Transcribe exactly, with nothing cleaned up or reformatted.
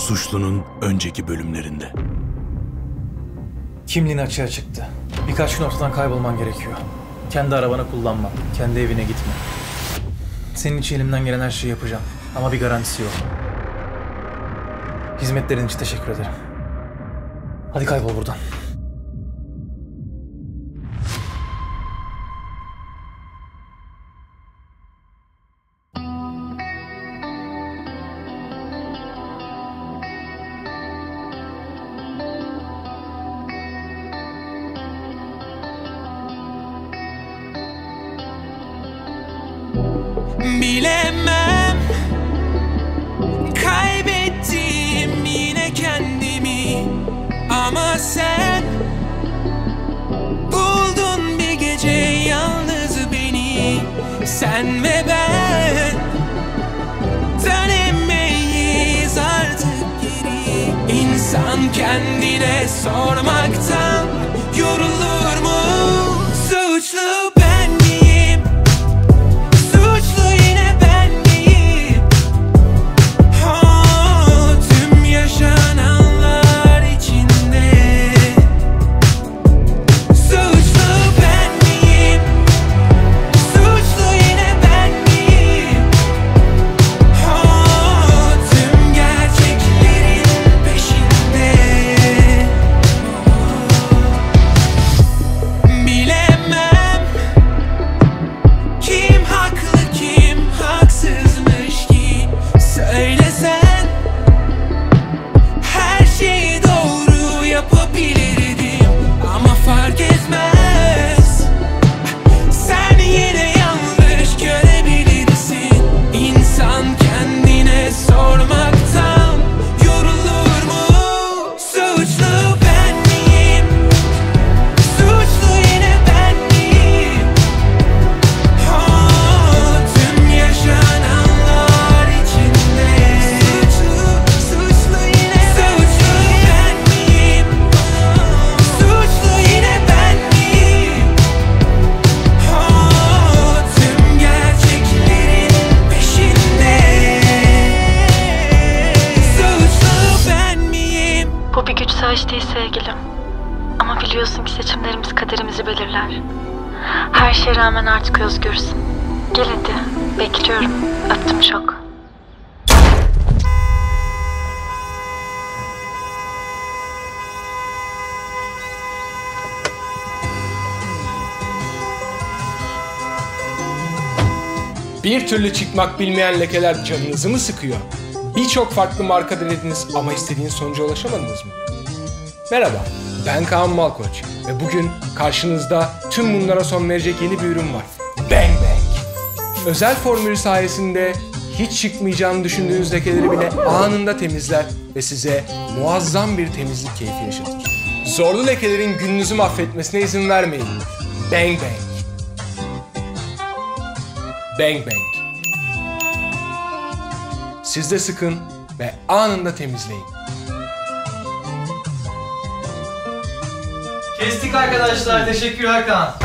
Suçlu'nun önceki bölümlerinde. Kimliğin açığa çıktı. Birkaç gün ortadan kaybolman gerekiyor. Kendi arabanı kullanma. Kendi evine gitme. Senin için elimden gelen her şeyi yapacağım. Ama bir garantisi yok. Hizmetlerin için teşekkür ederim. Hadi kaybol buradan. Bilemem, kaybettim yine kendimi. Ama sen buldun bir gece yalnız beni. Sen ve ben dönemeyiz artık geri. İnsan kendine sormaktan yorulur mu? Suçlu ben miyim? Suçlu yine ben miyim? Oh, tüm yaşananlar içinde. Suçlu ben miyim? Suçlu yine ben miyim? Oh, tüm gerçeklerin peşinde. Bilemem kim haklı kim haksızmış ki. Söylesen her şeyi doğru yapabilirdim. Ama fark etmez, sen yine yanlış görebilirsin. İnsan kendine sormaktan yorulur mu? Suçlu ben miyim? Suçlu yine ben miyim? Oh, tüm yaşananlar içinde. Suçlu, suçlu yine suçlu ben miyim? Suçlu yine ben miyim? Oh, tüm gerçeklerin peşinde. Suçlu ben miyim? Bu bir güç savaşı değil sevgilim. Ama biliyorsun ki seçimlerimiz kaderimizi belirler. Her şeye rağmen artık özgürsün. Gel hadi. Bekliyorum. Öptüm çok. Bir türlü çıkmak bilmeyen lekeler canınızı mı sıkıyor? Birçok farklı marka denediniz ama istediğiniz sonuca ulaşamadınız mı? Merhaba, ben Kaan Malkoç ve bugün karşınızda tüm bunlara son verecek yeni bir ürün var. Bang Bang! Özel formülü sayesinde hiç çıkmayacağını düşündüğünüz lekeleri bile anında temizler ve size muazzam bir temizlik keyfi yaşatır. Zorlu lekelerin gününüzü mahvetmesine izin vermeyin. Bang Bang! Bang Bang! Siz de sıkın ve anında temizleyin. Kestik arkadaşlar. Teşekkürler Kaan.